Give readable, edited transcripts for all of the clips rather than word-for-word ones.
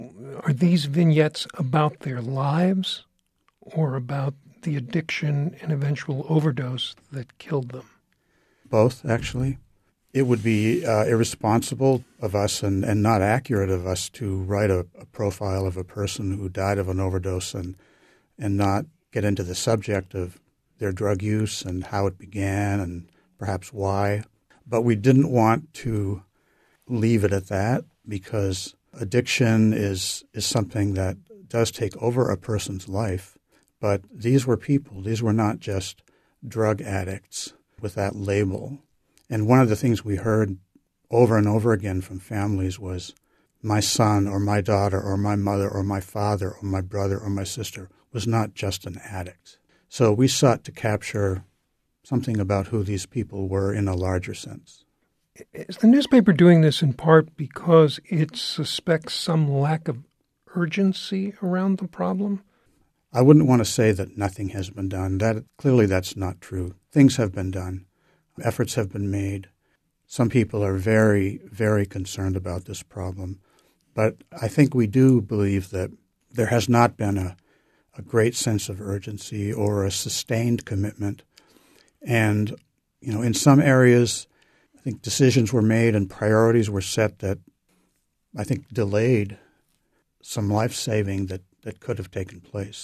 Are these vignettes about their lives or about the addiction and eventual overdose that killed them? Both, actually. It would be irresponsible of us and not accurate of us to write a profile of a person who died of an overdose and not get into the subject of their drug use and how it began and perhaps why. But we didn't want to leave it at that because addiction is something that does take over a person's life. But these were people. These were not just drug addicts with that label. And one of the things we heard over and over again from families was, my son or my daughter or my mother or my father or my brother or my sister was not just an addict. So we sought to capture something about who these people were in a larger sense. Is the newspaper doing this in part because it suspects some lack of urgency around the problem? I wouldn't want to say that nothing has been done. Clearly that's not true. Things have been done. Efforts have been made. Some people are very, very concerned about this problem. But I think we do believe that there has not been a great sense of urgency or a sustained commitment. And, in some areas, I think decisions were made and priorities were set that I think delayed some life-saving that could have taken place.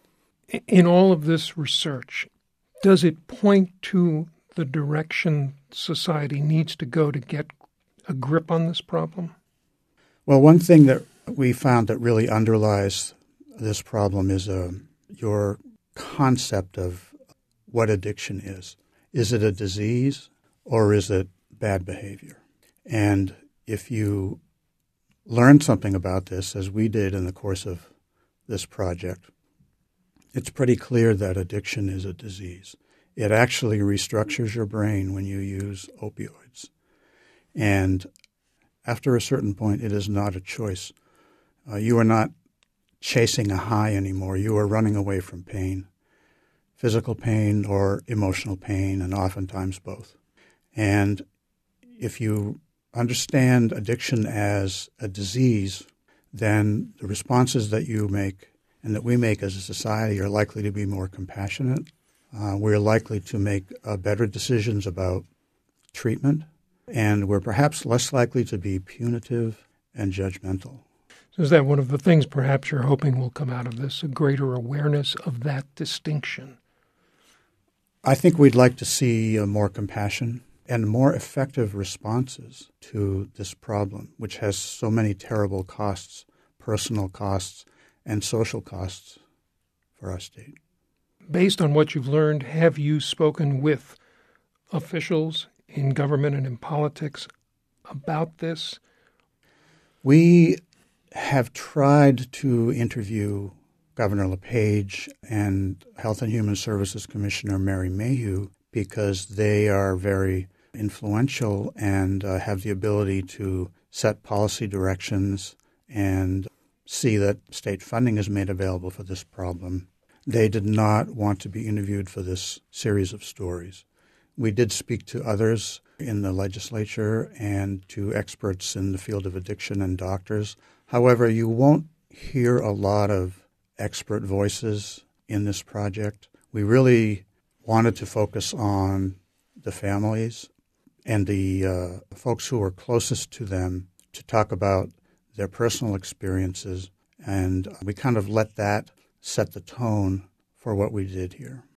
In all of this research, does it point to the direction society needs to go to get a grip on this problem? Well, one thing that we found that really underlies this problem is your concept of what addiction is. Is it a disease or is it bad behavior? And if you learn something about this, as we did in the course of this project, it's pretty clear that addiction is a disease. It actually restructures your brain when you use opioids. And after a certain point, it is not a choice. You are not chasing a high anymore. You are running away from pain, physical pain or emotional pain, and oftentimes both. And if you understand addiction as a disease, then the responses that you make and that we make as a society are likely to be more compassionate. We're likely to make better decisions about treatment, and we're perhaps less likely to be punitive and judgmental. So is that one of the things perhaps you're hoping will come out of this, a greater awareness of that distinction? I think we'd like to see more compassion and more effective responses to this problem, which has so many terrible costs, personal costs, and social costs for our state. Based on what you've learned, have you spoken with officials in government and in politics about this? We have tried to interview Governor LePage and Health and Human Services Commissioner Mary Mayhew because they are very influential and have the ability to set policy directions and see that state funding is made available for this problem. They did not want to be interviewed for this series of stories. We did speak to others in the legislature and to experts in the field of addiction and doctors. However, you won't hear a lot of expert voices in this project. We really wanted to focus on the families and the folks who are closest to them to talk about their personal experiences, and we kind of let that set the tone for what we did here.